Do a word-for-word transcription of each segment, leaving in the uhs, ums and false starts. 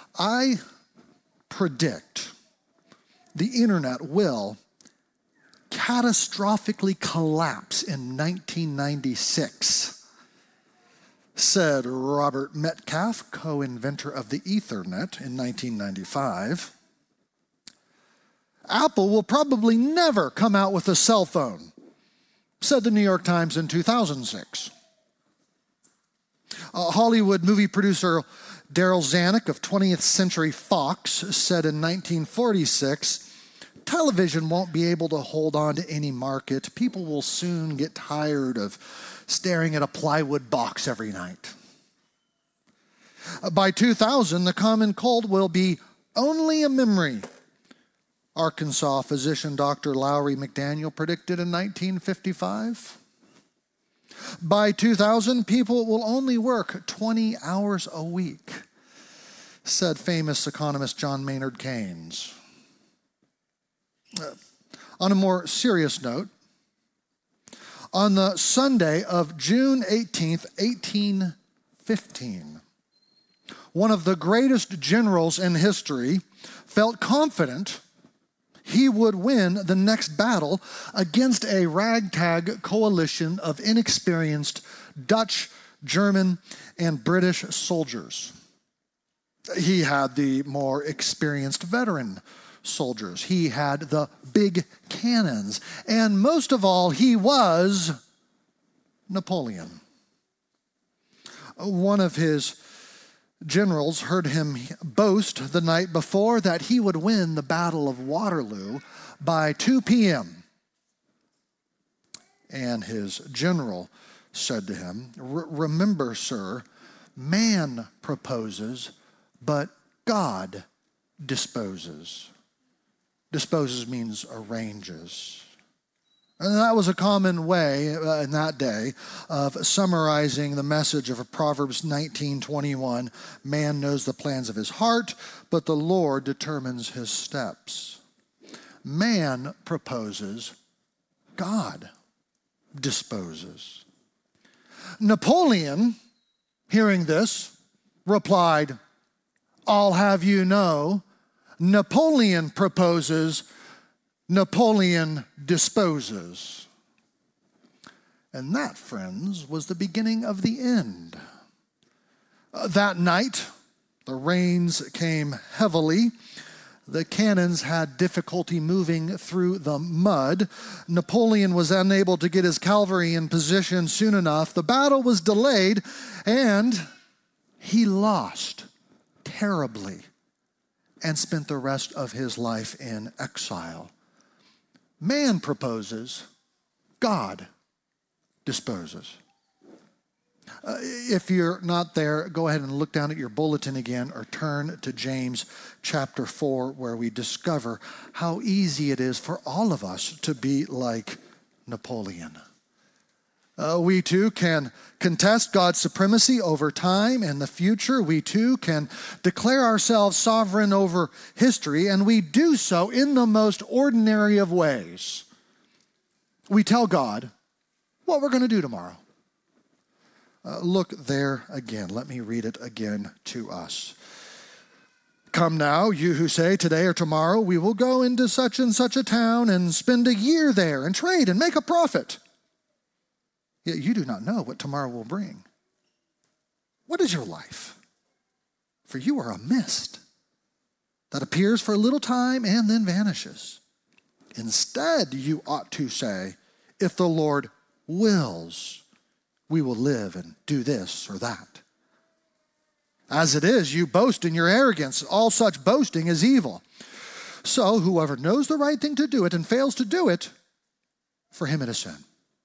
I predict the internet will catastrophically collapse in nineteen ninety-six, said Robert Metcalfe, co-inventor of the Ethernet in nineteen ninety-five. Apple will probably never come out with a cell phone, said the New York Times in two thousand six. Uh, Hollywood movie producer Daryl Zanuck of twentieth Century Fox said in nineteen forty-six, television won't be able to hold on to any market. People will soon get tired of staring at a plywood box every night. Uh, by two thousand, the common cold will be only a memory, Arkansas physician Doctor Lowry McDaniel predicted in nineteen fifty-five. By two thousand, people will only work twenty hours a week, said famous economist John Maynard Keynes. Uh, on a more serious note, on the Sunday of June eighteenth, eighteen fifteen, one of the greatest generals in history felt confident he would win the next battle against a ragtag coalition of inexperienced Dutch, German, and British soldiers. He had the more experienced veteran soldiers. He had the big cannons. And most of all, he was Napoleon. One of his generals heard him boast the night before that he would win the Battle of Waterloo by two p.m. And his general said to him, "Remember, sir, man proposes, but God disposes." Disposes means arranges. And that was a common way uh, in that day of summarizing the message of Proverbs nineteen twenty-one. Man knows the plans of his heart, but the Lord determines his steps. Man proposes, God disposes. Napoleon, hearing this, replied, "I'll have you know, Napoleon proposes, Napoleon disposes." And that, friends, was the beginning of the end. Uh, that night, the rains came heavily. The cannons had difficulty moving through the mud. Napoleon was unable to get his cavalry in position soon enough. The battle was delayed, and he lost terribly and spent the rest of his life in exile. Man proposes, God disposes. Uh, if you're not there, go ahead and look down at your bulletin again or turn to James chapter four, where we discover how easy it is for all of us to be like Napoleon. Uh, we too can contest God's supremacy over time and the future. We too can declare ourselves sovereign over history, and we do so in the most ordinary of ways. We tell God what we're going to do tomorrow. Uh, look there again. Let me read it again to us. "Come now, you who say, today or tomorrow we will go into such and such a town and spend a year there and trade and make a profit. Yet you do not know what tomorrow will bring. What is your life? For you are a mist that appears for a little time and then vanishes. Instead, you ought to say, if the Lord wills, we will live and do this or that. As it is, you boast in your arrogance. All such boasting is evil. So whoever knows the right thing to do it and fails to do it, for him it is sin."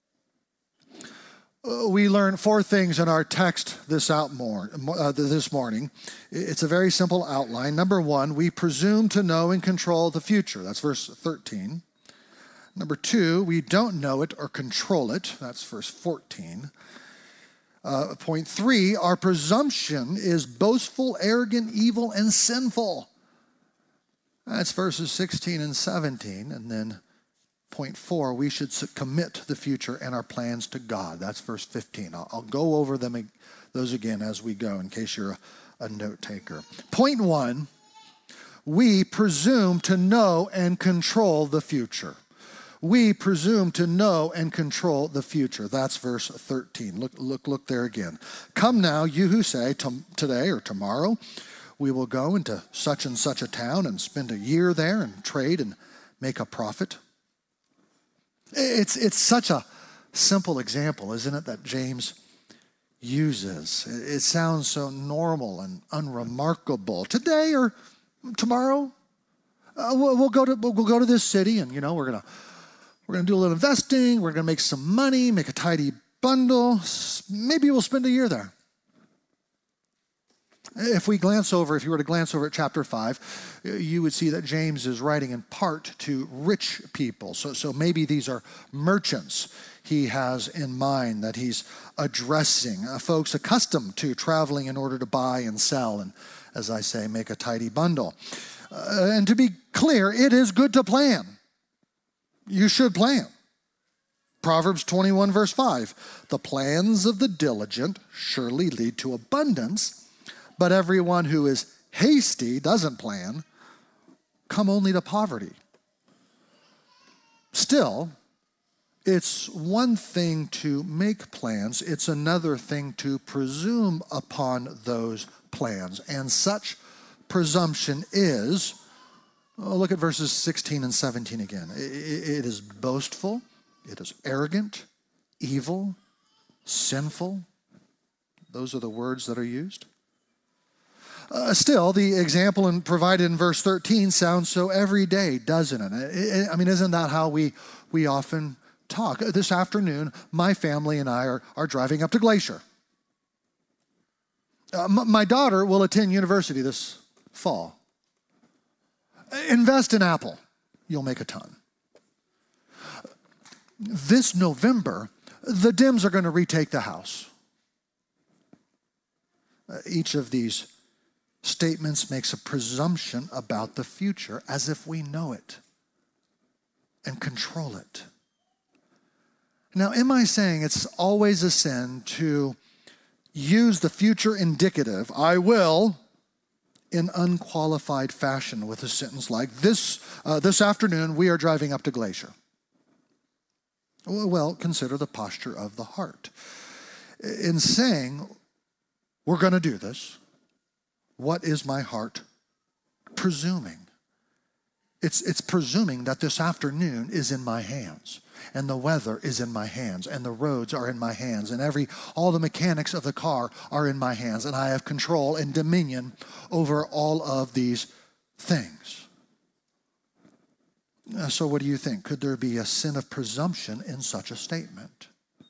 We learn four things in our text this out more, uh, this morning. It's a very simple outline. Number one, we presume to know and control the future. That's verse thirteen. Number two, we don't know it or control it. That's verse fourteen. Uh, point three, our presumption is boastful, arrogant, evil, and sinful. That's verses sixteen and seventeen. And then point four, we should commit the future and our plans to God. That's verse fifteen. I'll, I'll go over them, those again as we go in case you're a note taker. Point one, we presume to know and control the future. We presume to know and control the future. That's verse thirteen. Look, look, look there again. Come now, you who say, today or tomorrow, we will go into such and such a town and spend a year there and trade and make a profit. It's, it's such a simple example, isn't it, that James uses. It sounds so normal and unremarkable. Today or tomorrow, uh, we'll, we'll go to we'll go to this city, and you know we're gonna we're gonna do a little investing. We're gonna make some money, make a tidy bundle. Maybe we'll spend a year there. If we glance over, if you were to glance over at chapter five, you would see that James is writing in part to rich people. So, so maybe these are merchants he has in mind that he's addressing, uh, folks accustomed to traveling in order to buy and sell and, as I say, make a tidy bundle. Uh, and to be clear, it is good to plan. You should plan. Proverbs twenty-one, verse five, the plans of the diligent surely lead to abundance, but everyone who is hasty, doesn't plan, come only to poverty. Still, it's one thing to make plans, it's another thing to presume upon those plans. And such presumption is, oh, look at verses sixteen and seventeen again. It, it is boastful, it is arrogant, evil, sinful. Those are the words that are used. Uh, still, the example in, provided in verse thirteen sounds so everyday, doesn't it? it? I mean, isn't that how we, we often talk? This afternoon, my family and I are, are driving up to Glacier. Uh, m- my daughter will attend university this fall. Invest in Apple. You'll make a ton. This November, the Dems are going to retake the House. Uh, each of these statements makes a presumption about the future as if we know it and control it. Now, am I saying it's always a sin to use the future indicative, I will, in unqualified fashion with a sentence like, this, uh, this afternoon we are driving up to Glacier? Well, consider the posture of the heart. In saying, we're going to do this, what is my heart presuming? It's, it's presuming that this afternoon is in my hands, and the weather is in my hands, and the roads are in my hands, and every all the mechanics of the car are in my hands, and I have control and dominion over all of these things. So what do you think? Could there be a sin of presumption in such a statement?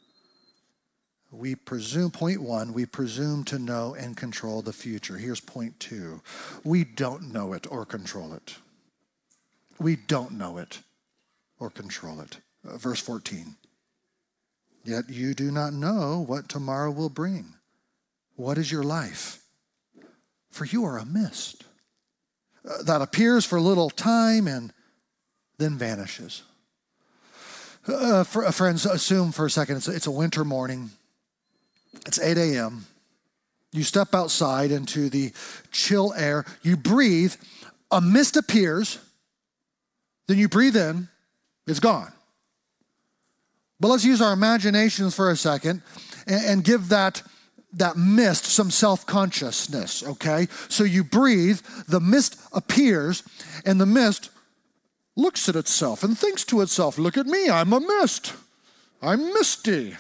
We presume, point one, we presume to know and control the future. Here's point two. We don't know it or control it. We don't know it or control it. Uh, verse fourteen. Yet you do not know what tomorrow will bring. What is your life? For you are a mist uh, that appears for a little time and then vanishes. Uh, for, uh, friends, assume for a second it's, it's a winter morning. It's eight a.m. You step outside into the chill air. You breathe. A mist appears. Then you breathe in. It's gone. But let's use our imaginations for a second and, and give that, that mist some self-consciousness, okay? So you breathe. The mist appears. And the mist looks at itself and thinks to itself, look at me. I'm a mist. I'm misty.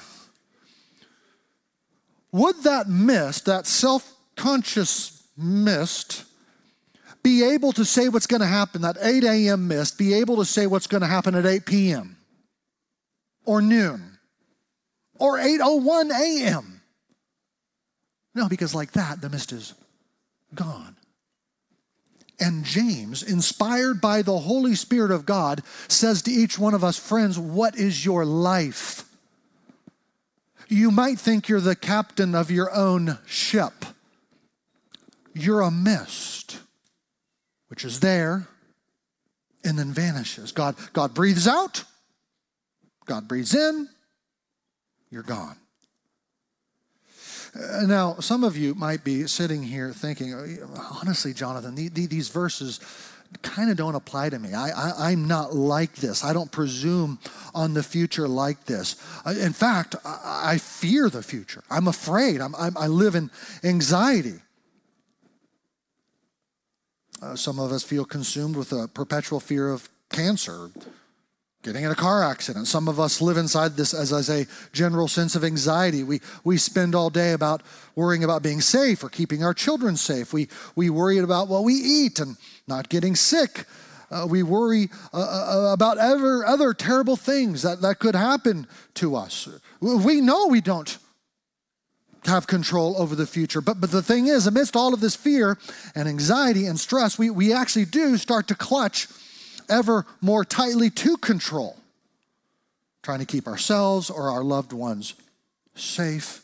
Would that mist, that self-conscious mist, be able to say what's going to happen, that eight a.m. mist, be able to say what's going to happen at eight p.m. or noon or eight oh one a.m.? No, because like that, the mist is gone. And James, inspired by the Holy Spirit of God, says to each one of us, friends, what is your life? You might think you're the captain of your own ship. You're a mist, which is there and then vanishes. God, God breathes out. God breathes in. You're gone. Uh, Now, some of you might be sitting here thinking, honestly, Jonathan, the, the, these verses kind of don't apply to me. I, I, I'm not like this. I don't presume on the future like this. Uh, In fact, I, I fear the future. I'm afraid. I'm, I'm, I live in anxiety. Uh, some of us feel consumed with a perpetual fear of cancer, getting in a car accident. Some of us live inside this, as I say, general sense of anxiety. We we spend all day about worrying about being safe or keeping our children safe. We we worry about what we eat and not getting sick. Uh, we worry uh, uh, about other, other terrible things that, that could happen to us. We know we don't have control over the future. But, but the thing is, amidst all of this fear and anxiety and stress, we, we actually do start to clutch ever more tightly to control, trying to keep ourselves or our loved ones safe.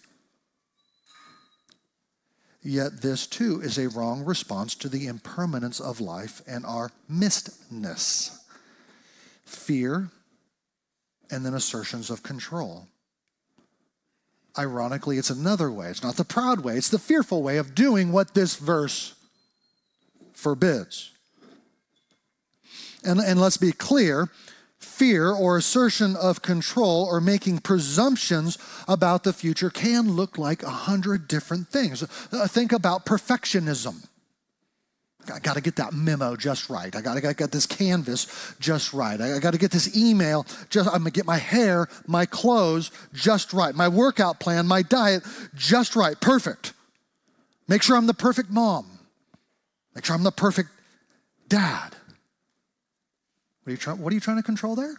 Yet this too is a wrong response to the impermanence of life and our missedness. Fear and then assertions of control. Ironically, it's another way. It's not the proud way. It's the fearful way of doing what this verse forbids. And, and let's be clear, fear or assertion of control or making presumptions about the future can look like a hundred different things. Uh, think about perfectionism. I got to get that memo just right. I got to get this canvas just right. I got to get this email just, I'm going to get my hair, my clothes just right. My workout plan, my diet just right. Perfect. Make sure I'm the perfect mom. Make sure I'm the perfect dad. What are you trying, what are you trying to control there?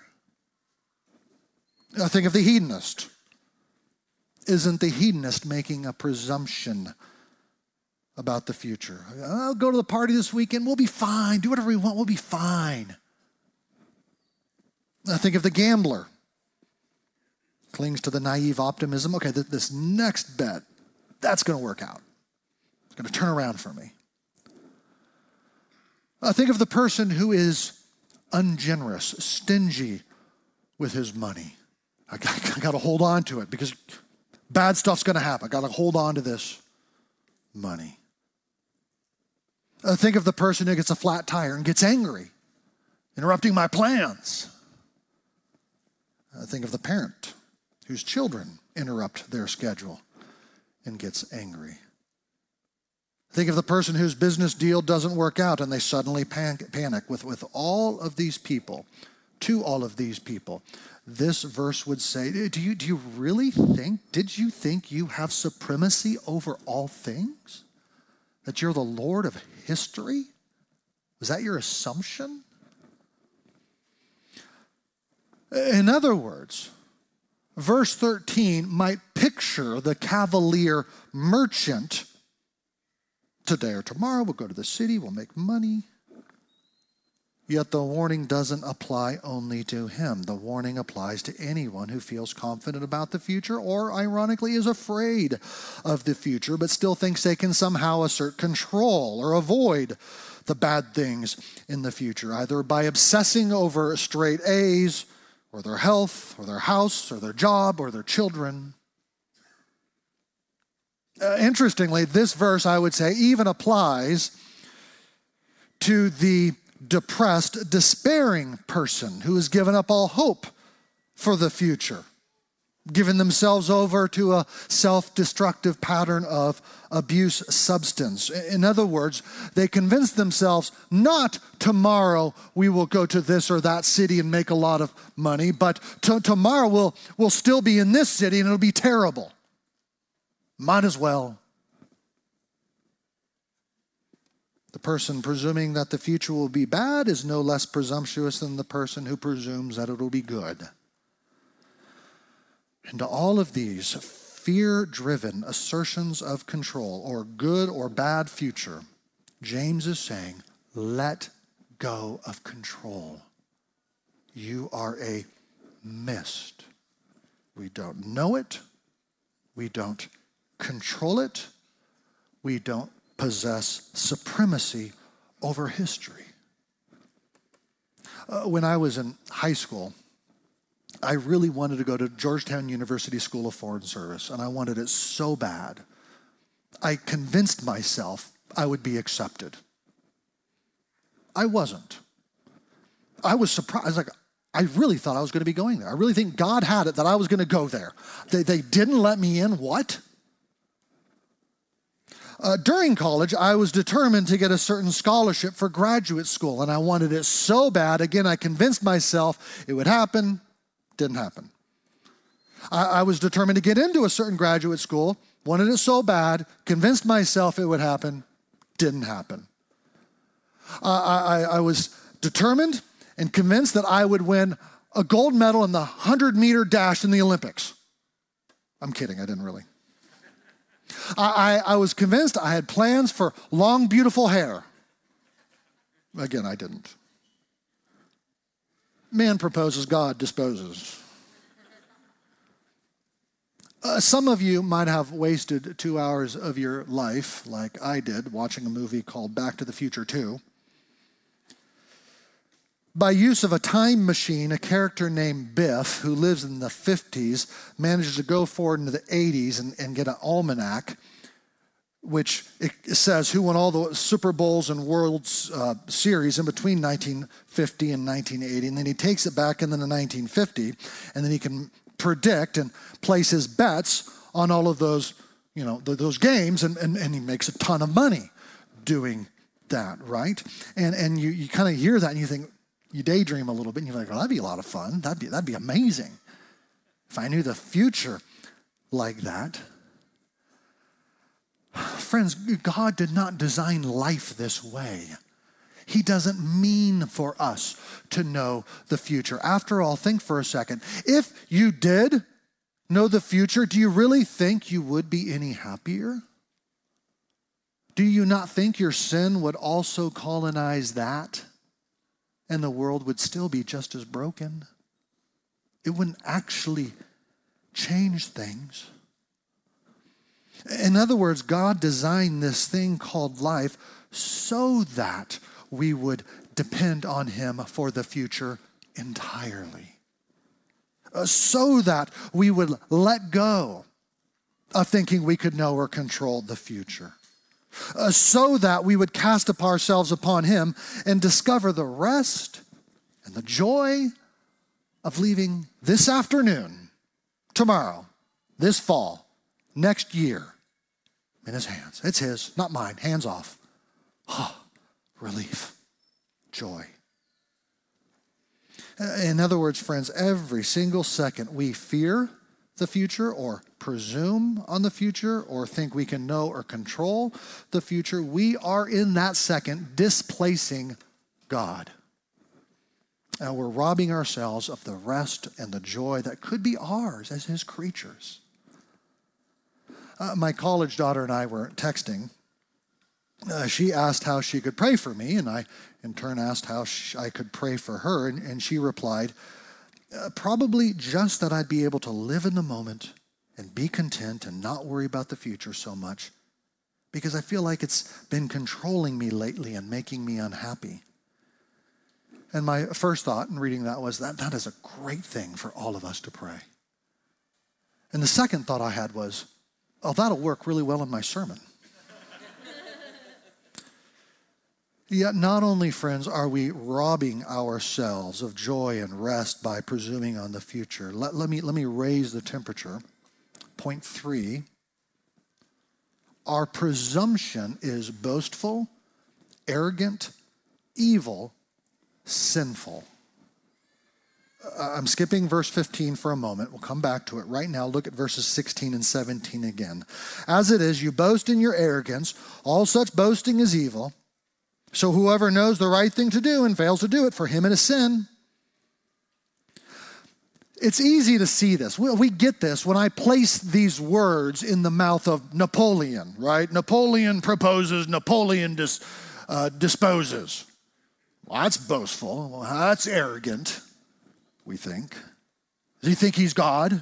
I think of the hedonist. Isn't the hedonist making a presumption about the future? I'll go to the party this weekend. We'll be fine. Do whatever we want. We'll be fine. I think of the gambler. Clings to the naive optimism. Okay, th- this next bet, that's going to work out. It's going to turn around for me. I think of the person who is ungenerous, stingy with his money. I got, I got to hold on to it because bad stuff's going to happen. I got to hold on to this money. I think of the person who gets a flat tire and gets angry, interrupting my plans. I think of the parent whose children interrupt their schedule and gets angry. Think of the person whose business deal doesn't work out and they suddenly panic. With, with all of these people, to all of these people, this verse would say, do you, do you really think, did you think you have supremacy over all things? That you're the Lord of history? Was that your assumption? In other words, verse thirteen might picture the cavalier merchant. Today or tomorrow, we'll go to the city, we'll make money. Yet the warning doesn't apply only to him. The warning applies to anyone who feels confident about the future or, ironically, is afraid of the future, but still thinks they can somehow assert control or avoid the bad things in the future, either by obsessing over straight A's or their health or their house or their job or their children. Uh, interestingly, this verse, I would say, even applies to the depressed, despairing person who has given up all hope for the future, given themselves over to a self-destructive pattern of abuse substance. In other words, they convince themselves not tomorrow we will go to this or that city and make a lot of money, but to- tomorrow we'll, we'll still be in this city and it'll be terrible. Might as well. The person presuming that the future will be bad is no less presumptuous than the person who presumes that it will be good. And to all of these fear-driven assertions of control or good or bad future, James is saying, let go of control. You are a mist. We don't know it. We don't control it. We don't possess supremacy over history. Uh, when I was in high school, I really wanted to go to Georgetown University School of Foreign Service, and I wanted it so bad. I convinced myself I would be accepted. I wasn't. I was surprised. I was like, I really thought I was going to be going there. I really think God had it that I was going to go there. They, they didn't let me in. What? Uh, during college, I was determined to get a certain scholarship for graduate school, and I wanted it so bad. Again, I convinced myself it would happen. Didn't happen. I, I was determined to get into a certain graduate school, wanted it so bad, convinced myself it would happen. Didn't happen. Uh, I, I, I was determined and convinced that I would win a gold medal in the hundred meter dash in the Olympics. I'm kidding, I didn't really. I, I, I was convinced I had plans for long, beautiful hair. Again, I didn't. Man proposes, God disposes. Uh, some of you might have wasted two hours of your life, like I did, watching a movie called Back to the Future two. By use of a time machine, a character named Biff, who lives in the fifties, manages to go forward into the eighties and, and get an almanac, which it says who won all the Super Bowls and World uh, Series in between nineteen fifty and nineteen eighty. And then he takes it back into the nineteen fifty, and then he can predict and place his bets on all of those, you know, those games, and, and, and he makes a ton of money doing that, right? And and you, you kind of hear that and you think, you daydream a little bit, and you're like, well, that'd be a lot of fun. That'd be, that'd be amazing if I knew the future like that. Friends, God did not design life this way. He doesn't mean for us to know the future. After all, think for a second. If you did know the future, do you really think you would be any happier? Do you not think your sin would also colonize that? And the world would still be just as broken. It wouldn't actually change things. In other words, God designed this thing called life so that we would depend on him for the future entirely. Uh, so that we would let go of thinking we could know or control the future. Uh, so that we would cast up ourselves upon him and discover the rest and the joy of leaving this afternoon, tomorrow, this fall, next year, in his hands. It's his, not mine. Hands off. Oh, relief, joy. In other words, friends, every single second we fear the future or presume on the future or think we can know or control the future, we are in that second displacing God. And we're robbing ourselves of the rest and the joy that could be ours as his creatures. Uh, my college daughter and I were texting. Uh, she asked how she could pray for me, and I in turn asked how she, I could pray for her, and, and she replied, Uh, probably just that I'd be able to live in the moment and be content and not worry about the future so much, because I feel like it's been controlling me lately and making me unhappy. And my first thought in reading that was that that is a great thing for all of us to pray. And the second thought I had was, oh, that'll work really well in my sermon. Yet not only, friends, are we robbing ourselves of joy and rest by presuming on the future. Let, let me, let me raise the temperature. Point three, our presumption is boastful, arrogant, evil, sinful. Uh, I'm skipping verse fifteen for a moment. We'll come back to it. Right now, look at verses sixteen and seventeen again. As it is, you boast in your arrogance. All such boasting is evil. So whoever knows the right thing to do and fails to do it, for him it is sin. It's easy to see this. We, we get this when I place these words in the mouth of Napoleon, right? Napoleon proposes, Napoleon dis, uh, disposes. Well, that's boastful. Well, that's arrogant, we think. Does he think he's God?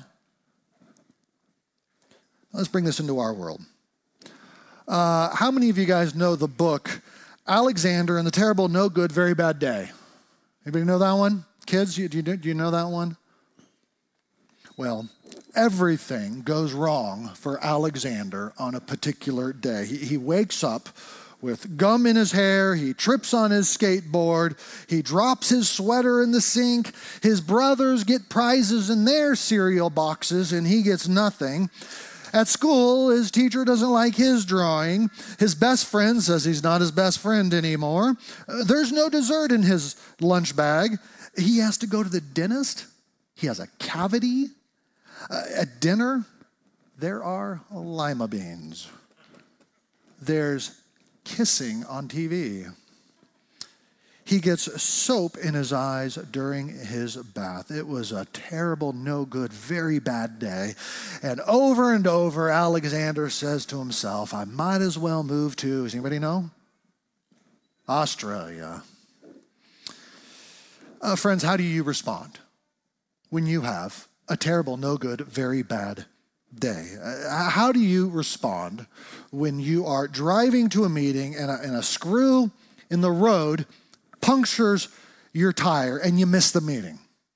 Let's bring this into our world. Uh, how many of you guys know the book Alexander and the Terrible, No Good, Very Bad Day? Anybody know that one? Kids, do you, do you know that one? Well, Everything goes wrong for Alexander on a particular day. He, he wakes up with gum in his hair. He trips on his skateboard. He drops his sweater in the sink. His brothers get prizes in their cereal boxes, and he gets nothing. At school, his teacher doesn't like his drawing. His best friend says he's not his best friend anymore. Uh, there's no dessert in his lunch bag. He has to go to the dentist. He has a cavity. Uh, at dinner, there are lima beans. There's kissing on T V. He gets soap in his eyes during his bath. It was a terrible, no good, very bad day. And over and over, Alexander says to himself, I might as well move to, does anybody know? Australia. Uh, friends, how do you respond when you have a terrible, no good, very bad day? Uh, how do you respond when you are driving to a meeting and a, and a screw in the road punctures your tire and you miss the meeting?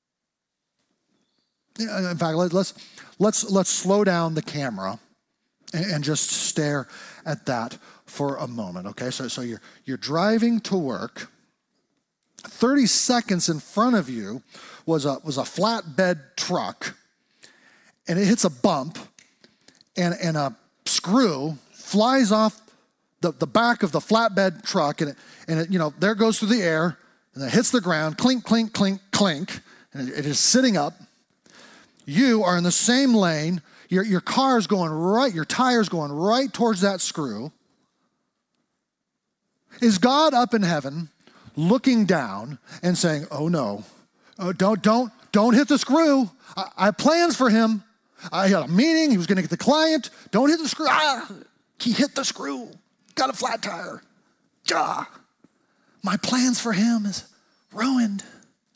In fact, let, let's let's let's slow down the camera and, and just stare at that for a moment. Okay, so so you're you're driving to work. thirty seconds in front of you was a was a flatbed truck, and it hits a bump, and and a screw flies off the, the back of the flatbed truck, and it, and it, you know, there it goes through the air, and it hits the ground, clink, clink, clink, clink, and it, it is sitting up. You are in the same lane. Your, your car's going right, your tire's going right towards that screw. Is God up in heaven looking down and saying, oh no, oh, don't, don't, don't hit the screw. I, I have plans for him. I had a meeting, he was gonna get the client. Don't hit the screw. Ah, he hit the screw. Got a flat tire. Ah, my plans for him is ruined.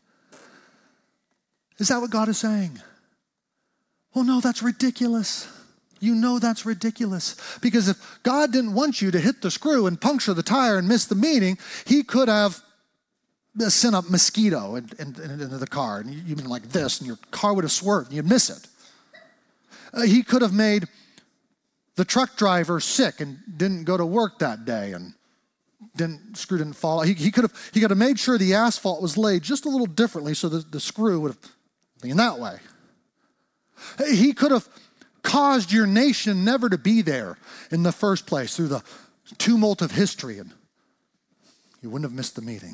Is that what God is saying? Well, no, that's ridiculous. You know that's ridiculous. Because if God didn't want you to hit the screw and puncture the tire and miss the meeting, he could have sent a mosquito in, in, in, into the car. And you'd been like this, and your car would have swerved, and you'd miss it. Uh, he could have made the truck driver sick and didn't go to work that day, and didn't screw didn't fall. He, he could have he could have made sure the asphalt was laid just a little differently so that the screw would have been that way. He could have caused your nation never to be there in the first place through the tumult of history, and you wouldn't have missed the meeting.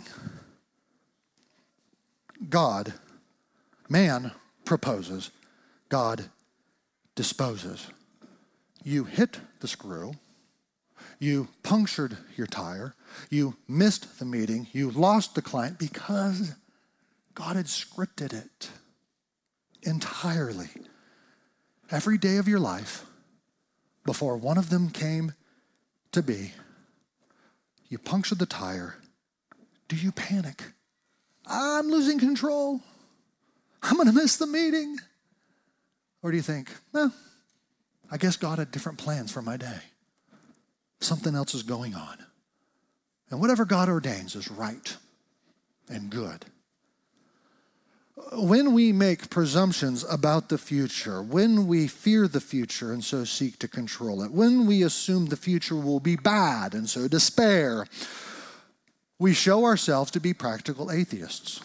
God, man proposes, God disposes. You hit the screw, you punctured your tire, you missed the meeting, you lost the client because God had scripted it entirely. Every day of your life, before one of them came to be, you punctured the tire. Do you panic? I'm losing control. I'm going to miss the meeting. Or do you think, well, I guess God had different plans for my day. Something else is going on. And whatever God ordains is right and good. When we make presumptions about the future, when we fear the future and so seek to control it, when we assume the future will be bad and so despair, we show ourselves to be practical atheists.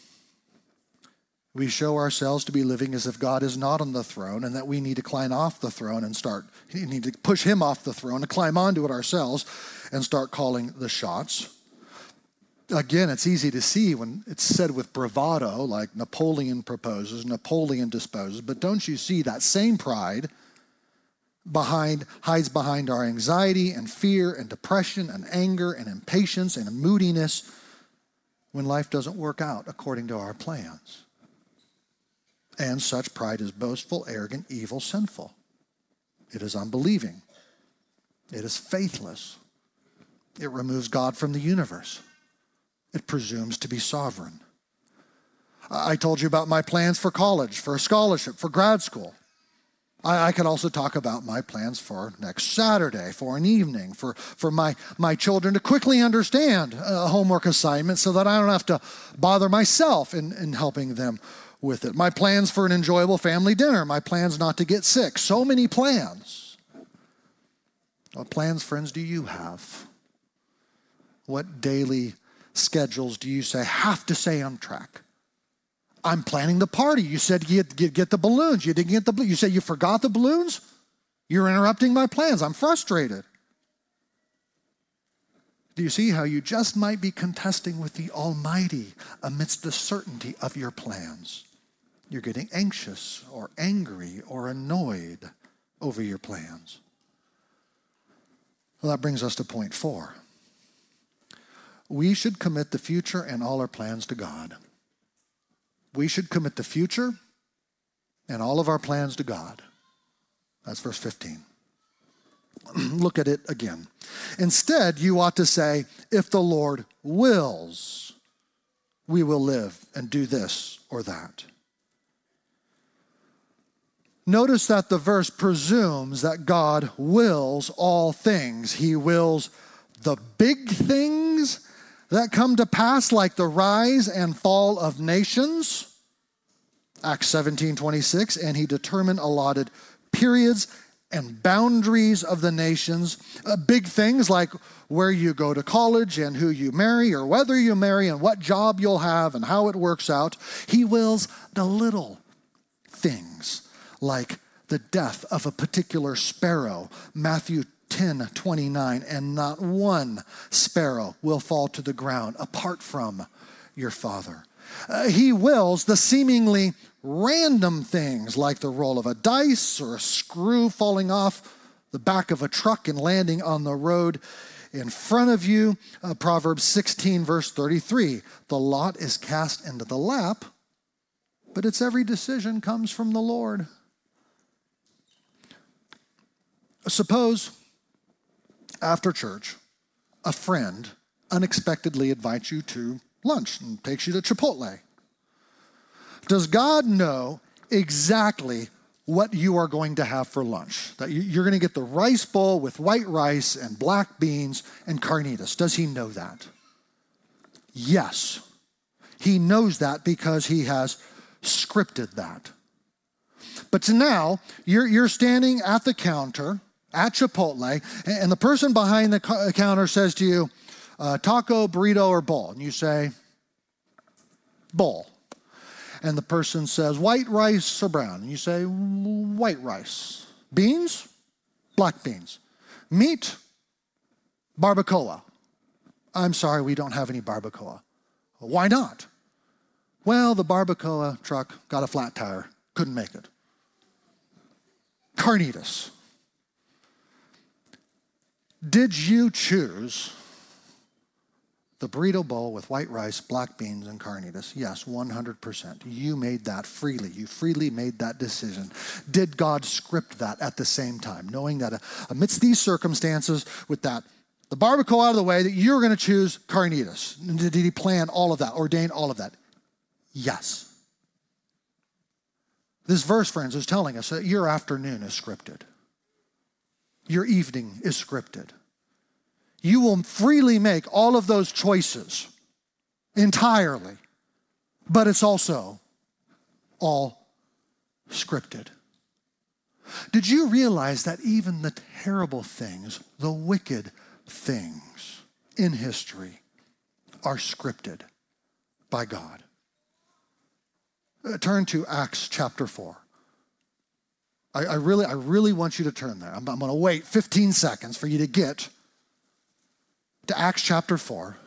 We show ourselves to be living as if God is not on the throne and that we need to climb off the throne and start, we need to push him off the throne and climb onto it ourselves and start calling the shots. Again, it's easy to see when it's said with bravado, like Napoleon proposes, Napoleon disposes, but don't you see that same pride behind hides behind our anxiety and fear and depression and anger and impatience and moodiness when life doesn't work out according to our plans. And such pride is boastful, arrogant, evil, sinful. It is unbelieving. It is faithless. It removes God from the universe. It presumes to be sovereign. I told you about my plans for college, for a scholarship, for grad school. I, I could also talk about my plans for next Saturday, for an evening, for, for my, my children to quickly understand a homework assignment so that I don't have to bother myself in, in helping them with it. My plans for an enjoyable family dinner. My plans not to get sick. So many plans. What plans, friends, do you have? What daily schedules do you say have to stay on track? I'm planning the party. You said get, get, get the balloons. You didn't get the balloons. You said you forgot the balloons? You're interrupting my plans. I'm frustrated. Do you see how you just might be contesting with the Almighty amidst the certainty of your plans? You're getting anxious or angry or annoyed over your plans. Well, that brings us to point four. We should commit the future and all our plans to God. We should commit the future and all of our plans to God. That's verse fifteen. Look at it again. Instead, you ought to say, if the Lord wills, we will live and do this or that. Notice that the verse presumes that God wills all things. He wills the big things that come to pass, like the rise and fall of nations. Acts seventeen twenty-six, and he determined allotted periods and boundaries of the nations. Uh, big things like where you go to college and who you marry or whether you marry and what job you'll have and how it works out. He wills the little things like the death of a particular sparrow. Matthew ten twenty-nine, and not one sparrow will fall to the ground apart from your Father. Uh, he wills the seemingly random things like the roll of a dice or a screw falling off the back of a truck and landing on the road in front of you. Uh, Proverbs sixteen verse thirty-three, the lot is cast into the lap, but its every decision comes from the Lord. Suppose after church, a friend unexpectedly invites you to lunch and takes you to Chipotle. Does God know exactly what you are going to have for lunch? That you're going to get the rice bowl with white rice and black beans and carnitas. Does he know that? Yes. He knows that because he has scripted that. But now, you're, you're standing at the counter at Chipotle, and the person behind the counter says to you, uh, taco, burrito, or bowl? And you say, bowl. And the person says, white rice or brown? And you say, white rice. Beans? Black beans. Meat? Barbacoa. I'm sorry, we don't have any barbacoa. Why not? Well, the barbacoa truck got a flat tire. Couldn't make it. Carnitas. Did you choose the burrito bowl with white rice, black beans, and carnitas? Yes, one hundred percent. You made that freely. You freely made that decision. Did God script that at the same time, knowing that amidst these circumstances, with that, the barbacoa out of the way, that you're going to choose carnitas? Did he plan all of that, ordain all of that? Yes. This verse, friends, is telling us that your afternoon is scripted. Your evening is scripted. You will freely make all of those choices entirely, but it's also all scripted. Did you realize that even the terrible things, the wicked things in history are scripted by God? Uh, turn to Acts chapter four. I, I really, I really want you to turn there. I'm, I'm going to wait fifteen seconds for you to get to Acts chapter four.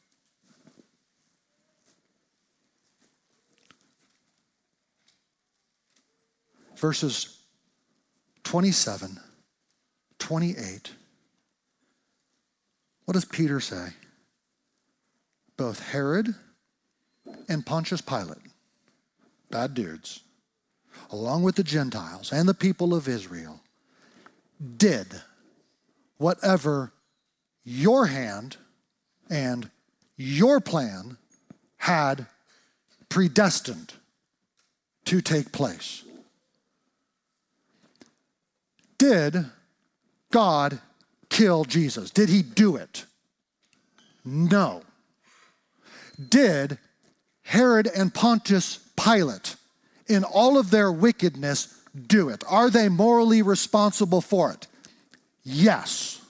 Verses twenty-seven, twenty-eight. What does Peter say? Both Herod and Pontius Pilate, bad dudes, along with the Gentiles and the people of Israel, did whatever your hand and your plan had predestined to take place. Did God kill Jesus? Did he do it? No. Did Herod and Pontius Pilate in all of their wickedness, do it? Are they morally responsible for it? Yes.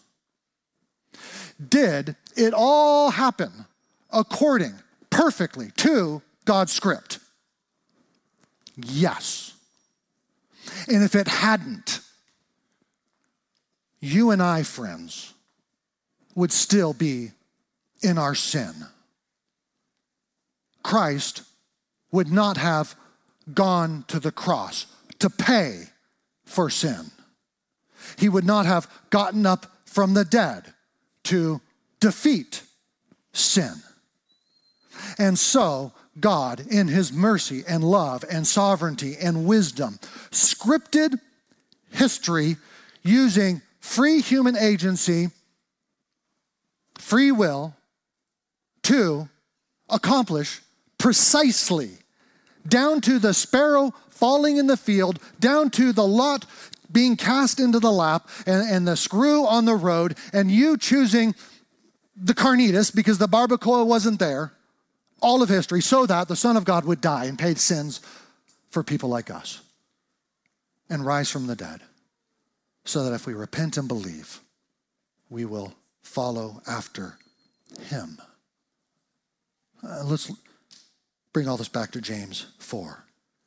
Did it all happen according perfectly to God's script? Yes. And if it hadn't, you and I, friends, would still be in our sin. Christ would not have gone to the cross to pay for sin. He would not have gotten up from the dead to defeat sin. And so God, in his mercy and love and sovereignty and wisdom, scripted history using free human agency, free will, to accomplish precisely, down to the sparrow falling in the field, down to the lot being cast into the lap, and, and the screw on the road, and you choosing the carnitas because the barbacoa wasn't there, all of history, so that the Son of God would die and pay sins for people like us and rise from the dead, so that if we repent and believe, we will follow after him. Uh, let's bring all this back to James four.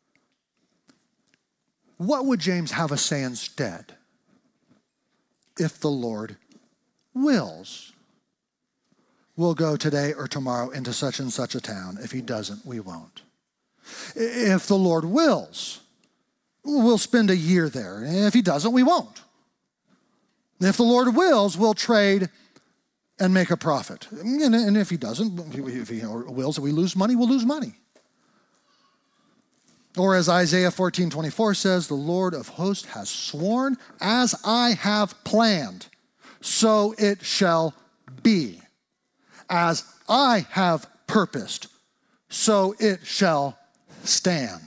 What would James have us say instead? If the Lord wills, we'll go today or tomorrow into such and such a town. If he doesn't, we won't. If the Lord wills, we'll spend a year there. If he doesn't, we won't. If the Lord wills, we'll trade and make a profit. And if he doesn't, if he wills that we lose money, we'll lose money. Or as Isaiah fourteen twenty-four says, the Lord of hosts has sworn, as I have planned, so it shall be. As I have purposed, so it shall stand.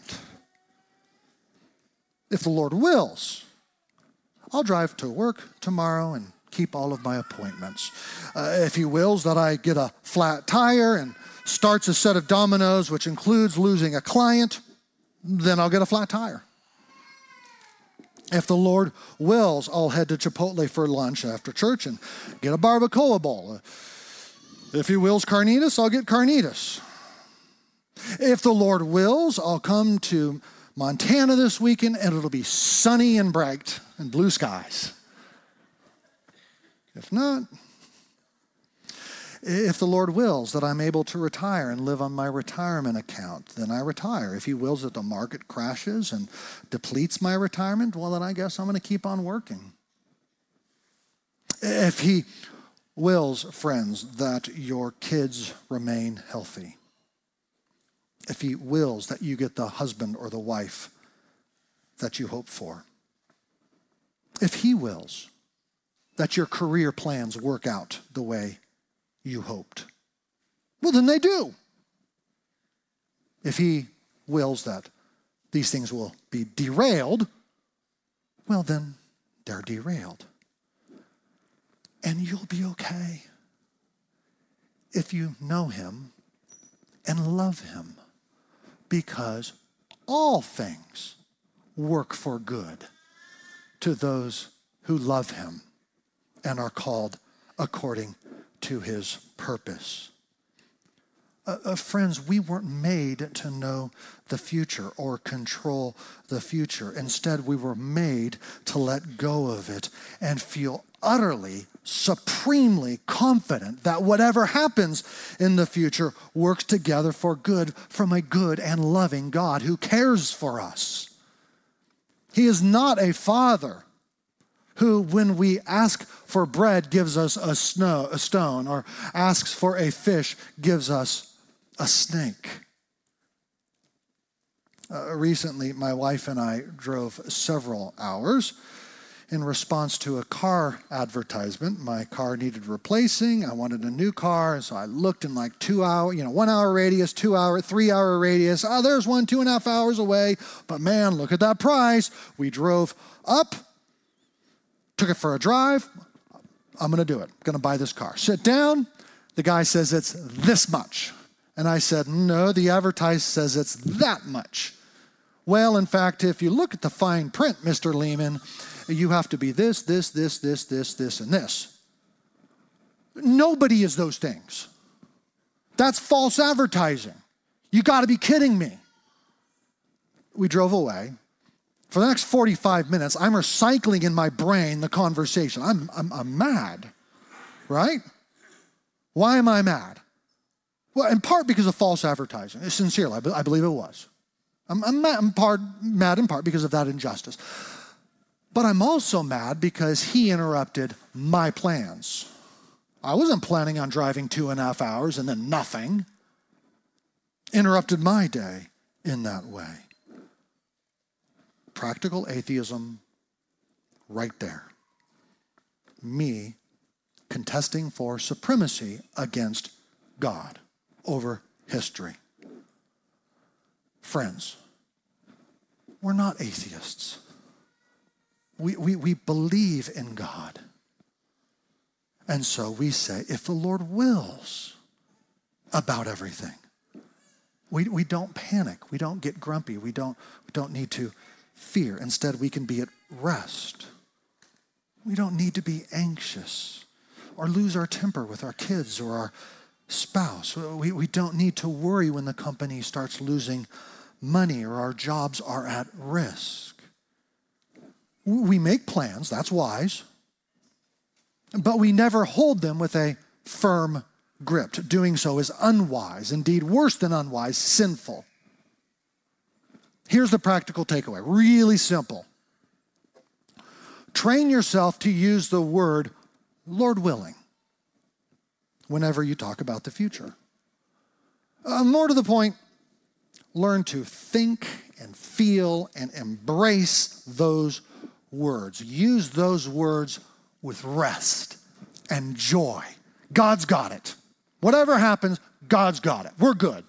If the Lord wills, I'll drive to work tomorrow and keep all of my appointments. Uh, if he wills that I get a flat tire and starts a set of dominoes, which includes losing a client, then I'll get a flat tire. If the Lord wills, I'll head to Chipotle for lunch after church and get a barbacoa bowl. If he wills carnitas, I'll get carnitas. If the Lord wills, I'll come to Montana this weekend and it'll be sunny and bright and blue skies. If not, if the Lord wills that I'm able to retire and live on my retirement account, then I retire. If he wills that the market crashes and depletes my retirement, well, then I guess I'm going to keep on working. If he wills, friends, that your kids remain healthy, if he wills that you get the husband or the wife that you hope for, if he wills that your career plans work out the way you hoped, well, then they do. If he wills that these things will be derailed, well, then they're derailed. And you'll be okay if you know him and love him, because all things work for good to those who love him and are called according to his purpose. Uh, uh, friends, we weren't made to know the future or control the future. Instead, we were made to let go of it and feel utterly, supremely confident that whatever happens in the future works together for good from a good and loving God who cares for us. He is not a father who, when we ask for bread, gives us a, snow, a stone, or asks for a fish, gives us a snake. Uh, recently, my wife and I drove several hours in response to a car advertisement. My car needed replacing. I wanted a new car, and so I looked in like two hour, you know, one hour radius, two hour, three hour radius. Oh, there's one two and a half hours away. But man, look at that price. We drove up, took it for a drive. I'm going to do it. I'm going to buy this car. Sit down. The guy says it's this much. And I said, no, the advertise says it's that much. Well, in fact, if you look at the fine print, Mister Lehman, you have to be this, this, this, this, this, this, and this. Nobody is those things. That's false advertising. You got to be kidding me. We drove away. For the next forty-five minutes, I'm recycling in my brain the conversation. I'm, I'm, I'm mad, right? Why am I mad? Well, in part because of false advertising. Sincerely, I believe it was. I'm, I'm, mad, I'm part, mad in part because of that injustice. But I'm also mad because he interrupted my plans. I wasn't planning on driving two and a half hours and then nothing. Interrupted my day in that way. Practical atheism right there. Me contesting for supremacy against God over history. Friends, we're not atheists. We, we, we believe in God. And so we say, if the Lord wills about everything, we, we don't panic. We don't get grumpy. We don't, we don't need to fear. Instead, we can be at rest. We don't need to be anxious or lose our temper with our kids or our spouse. We, we don't need to worry when the company starts losing money or our jobs are at risk. We make plans, that's wise, but we never hold them with a firm grip. Doing so is unwise, indeed worse than unwise, sinful. Here's the practical takeaway, really simple. Train yourself to use the word Lord willing whenever you talk about the future. Uh, more to the point, learn to think and feel and embrace those words. Use those words with rest and joy. God's got it. Whatever happens, God's got it. We're good.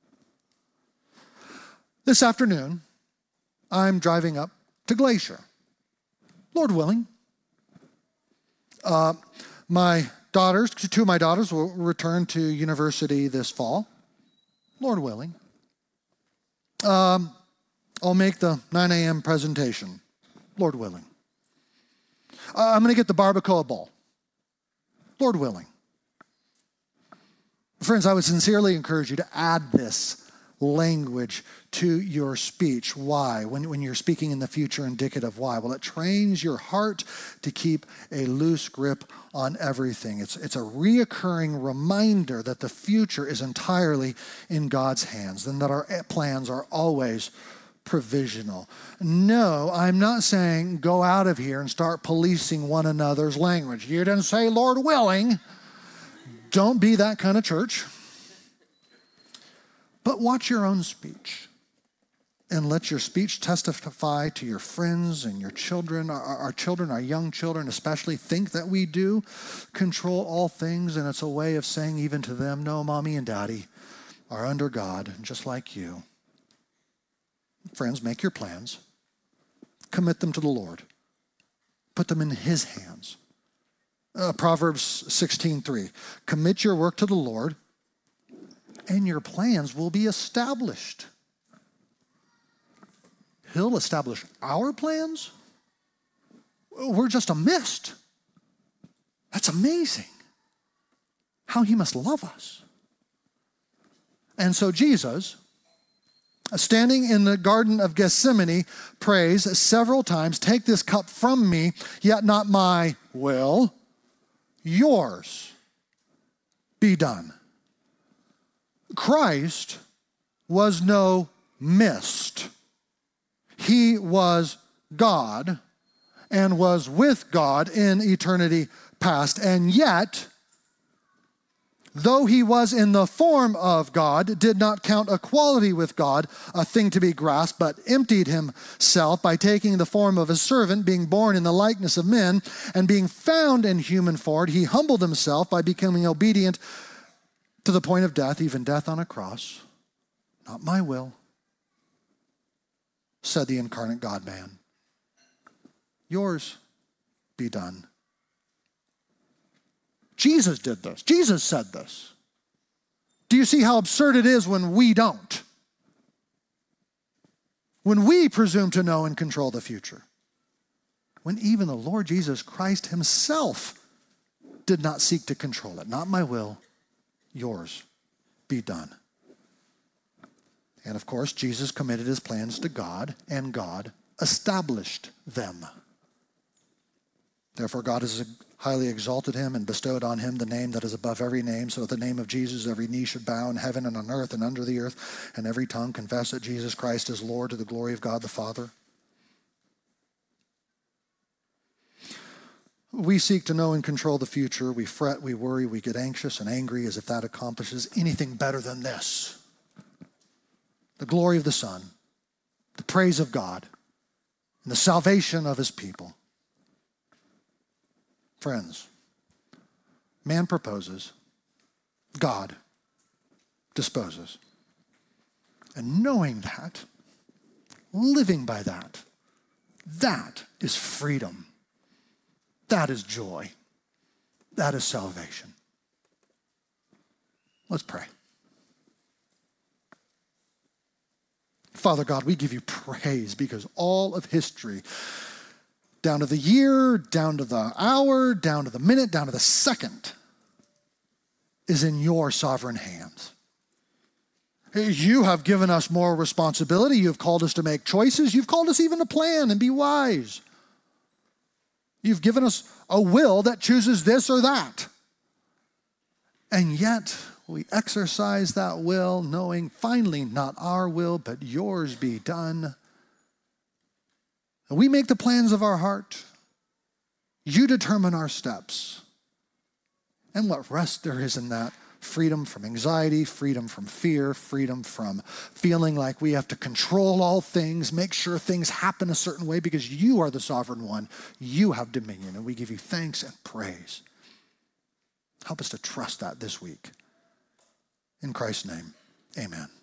This afternoon, I'm driving up to Glacier. Lord willing. Uh, my daughters, two of my daughters will return to university this fall. Lord willing. Um, I'll make the nine a.m. presentation. Lord willing. Uh, I'm going to get the barbacoa bowl. Lord willing. Friends, I would sincerely encourage you to add this language to your speech. Why? When, when you're speaking in the future indicative, why? Well, it trains your heart to keep a loose grip on everything. It's, it's a reoccurring reminder that the future is entirely in God's hands and that our plans are always provisional. No, I'm not saying go out of here and start policing one another's language. You didn't say Lord willing. Don't be that kind of church. But watch your own speech and let your speech testify to your friends and your children. Our, our children, our young children especially, think that we do control all things, and it's a way of saying even to them, no, mommy and daddy are under God, just like you. Friends, make your plans. Commit them to the Lord. Put them in His hands. Uh, Proverbs sixteen three. Commit your work to the Lord, and your plans will be established. He'll establish our plans? We're just a mist. That's amazing. How He must love us. And so Jesus, standing in the Garden of Gethsemane, prays several times, take this cup from me, yet not my will, yours be done. Christ was no mist. He was God and was with God in eternity past. And yet, though he was in the form of God, did not count equality with God a thing to be grasped, but emptied himself by taking the form of a servant, being born in the likeness of men, and being found in human form, he humbled himself by becoming obedient to the point of death, even death on a cross. Not my will, said the incarnate God-man. Yours be done. Jesus did this. Jesus said this. Do you see how absurd it is when we don't? when we presume to know and control the future, when even the Lord Jesus Christ himself did not seek to control it. Not my will, yours be done. And of course, Jesus committed his plans to God, and God established them. Therefore, God has highly exalted him and bestowed on him the name that is above every name, so that the name of Jesus every knee should bow in heaven and on earth and under the earth, and every tongue confess that Jesus Christ is Lord, to the glory of God the Father. We seek to know and control the future. We fret, we worry, we get anxious and angry as if that accomplishes anything better than this. The glory of the Son, the praise of God, and the salvation of his people. Friends, man proposes, God disposes. And knowing that, living by that, that is freedom. That is joy. That is salvation. Let's pray. Father God, we give you praise because all of history, down to the year, down to the hour, down to the minute, down to the second, is in your sovereign hands. You have given us more responsibility. You have called us to make choices. You've called us even to plan and be wise. You've given us a will that chooses this or that. And yet, we exercise that will knowing finally not our will, but yours be done. And we make the plans of our heart. You determine our steps. And what rest there is in that. Freedom from anxiety, freedom from fear, freedom from feeling like we have to control all things, make sure things happen a certain way because you are the sovereign one. You have dominion, and we give you thanks and praise. Help us to trust that this week. In Christ's name, amen.